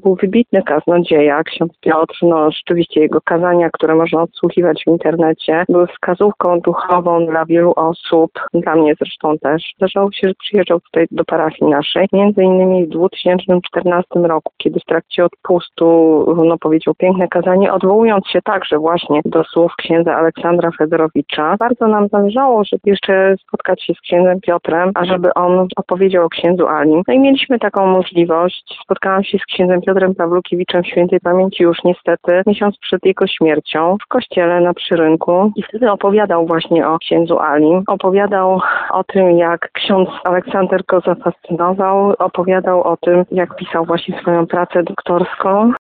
był wybitny kaznodzieja, ksiądz Piotr. Rzeczywiście jego kazania, które można odsłuchiwać w internecie, były wskazówką duchową dla wielu osób, dla mnie zresztą też. Zdarzało się, że przyjeżdżał tutaj do parafii naszej, między innymi w 2014 roku, kiedy w trakcie odpustu powiedział piękne kazanie, odwołując się także właśnie do słów księdza Aleksandra Fedorowicza. Bardzo nam zależało, żeby jeszcze spotkać się z księdzem Piotrem, ażeby on opowiedział o księdzu Alim. I mieliśmy taką możliwość. Spotkałam się z księdzem Piotrem Pawłukiewiczem świętej pamięci już niestety miesiąc przed jego śmiercią w kościele na Przyrynku i wtedy opowiadał właśnie o księdzu Alim. Opowiadał o tym, jak ksiądz Aleksander go zafascynował. Opowiadał o tym, jak pisał właśnie swoją pracę doktorską.